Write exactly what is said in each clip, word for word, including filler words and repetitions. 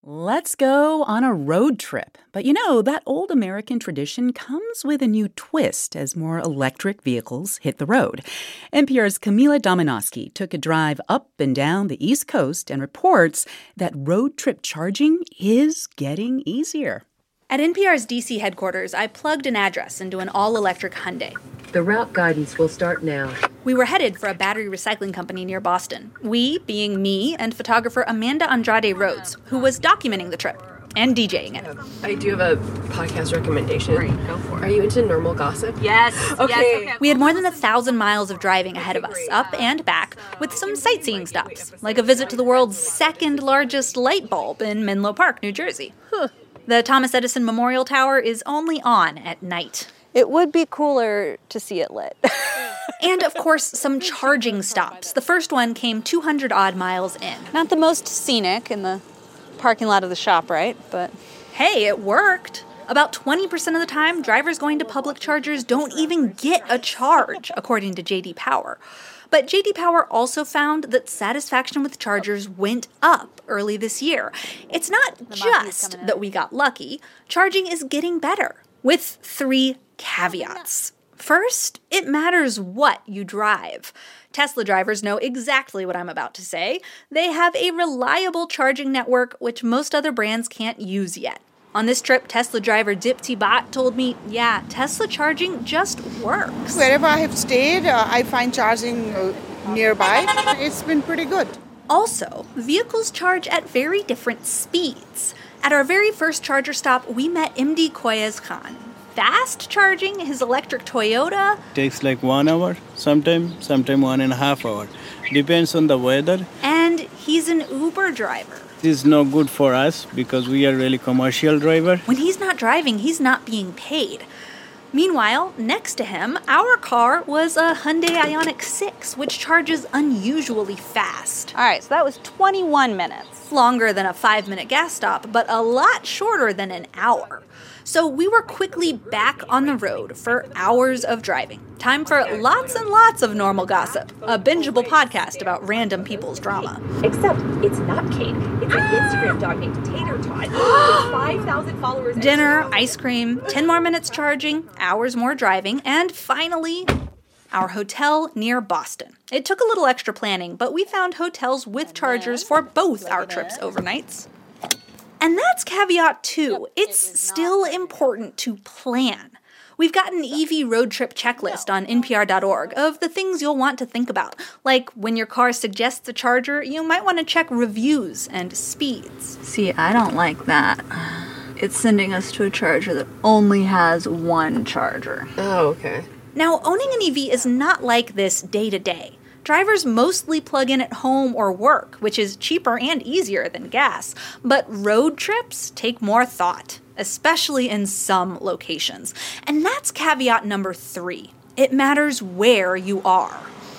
Let's go on a road trip. But you know, that old American tradition comes with a new twist as more electric vehicles hit the road. N P R's Camila Domonoske took a drive up and down the East Coast and reports that road trip charging is getting easier. At N P R's D C headquarters, I plugged an address into an all-electric Hyundai. The route guidance will start now. We were headed for a battery recycling company near Boston. We, being me and photographer Amanda Andrade Rhodes, who was documenting the trip and DJing it. I do have a podcast recommendation. Great, go for it. Are you into normal gossip? Yes. Okay. Yes, okay. We had more than a thousand miles of driving ahead of us, up and back, with some sightseeing stops, like a visit to the world's second largest light bulb in Menlo Park, New Jersey. Huh. The Thomas Edison Memorial Tower is only on at night. It would be cooler to see it lit. And, of course, some charging stops. The first one came two hundred odd miles in. Not the most scenic in the parking lot of the shop, right? But hey, it worked. About twenty percent of the time, drivers going to public chargers don't even get a charge, according to J D Power. But J D Power also found that satisfaction with chargers went up early this year. It's not just that we got lucky. Charging is getting better, with three caveats. First, it matters what you drive. Tesla drivers know exactly what I'm about to say. They have a reliable charging network, which most other brands can't use yet. On this trip, Tesla driver Dipti Bhatt told me, yeah, Tesla charging just works. Wherever I have stayed, uh, I find charging uh, nearby. It's been pretty good. Also, vehicles charge at very different speeds. At our very first charger stop, we met M D Koyez Khan. Fast charging his electric Toyota takes like one hour, sometime, sometime one and a half hour. Depends on the weather. And he's an Uber driver. This is no good for us because we are really commercial driver. When he's not driving, he's not being paid. Meanwhile, next to him, our car was a Hyundai Ioniq six, which charges unusually fast. all right, so that was twenty-one minutes. Longer than a five-minute gas stop, but a lot shorter than an hour. So we were quickly back on the road for hours of driving. Time for lots and lots of normal gossip, a bingeable podcast about random people's drama. Except it's not Kate. It's an Instagram dog named Tater Tot with five thousand followers. Dinner, ice cream, ten more minutes charging, hours more driving, and finally, our hotel near Boston. It took a little extra planning, but we found hotels with chargers for both our trips overnights. And that's caveat two. It's still important to plan. We've got an E V road trip checklist on N P R dot org of the things you'll want to think about. Like when your car suggests a charger, you might want to check reviews and speeds. See, I don't like that. It's sending us to a charger that only has one charger. Oh, okay. Now, owning an E V is not like this day to day. Drivers mostly plug in at home or work, which is cheaper and easier than gas. But road trips take more thought, especially in some locations. And that's caveat number three. It matters where you are.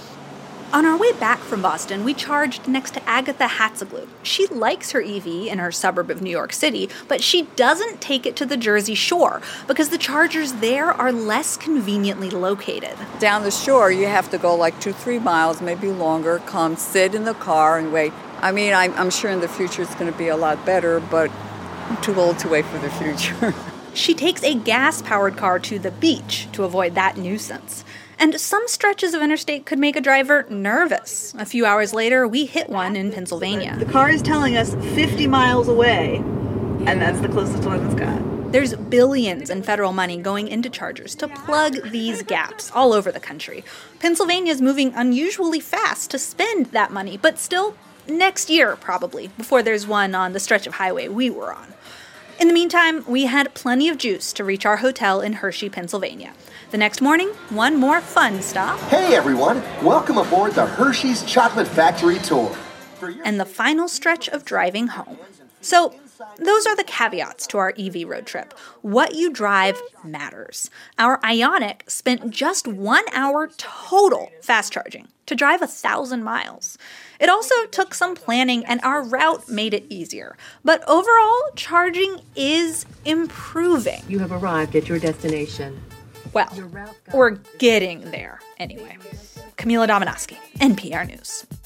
On our way back from Boston, we charged next to Agatha Hatziglu. She likes her E V in her suburb of New York City, but she doesn't take it to the Jersey Shore because the chargers there are less conveniently located. Down the shore, you have to go like two, three miles, maybe longer, come sit in the car and wait. I mean, I'm, I'm sure in the future it's going to be a lot better, but I'm too old to wait for the future. She takes a gas-powered car to the beach to avoid that nuisance. And some stretches of interstate could make a driver nervous. A few hours later, we hit one in Pennsylvania. The car is telling us fifty miles away, and that's the closest one it's got. There's billions in federal money going into chargers to plug these gaps all over the country. Pennsylvania's moving unusually fast to spend that money, but still, next year probably, before there's one on the stretch of highway we were on. In the meantime, we had plenty of juice to reach our hotel in Hershey, Pennsylvania. The next morning, one more fun stop. Hey everyone, welcome aboard the Hershey's Chocolate Factory Tour. And the final stretch of driving home. So, those are the caveats to our E V road trip. What you drive matters. Our Ioniq spent just one hour total fast charging to drive a thousand miles. It also took some planning, and our route made it easier. But overall, charging is improving. You have arrived at your destination. Well, we're getting there anyway. Camila Domonoske, N P R News.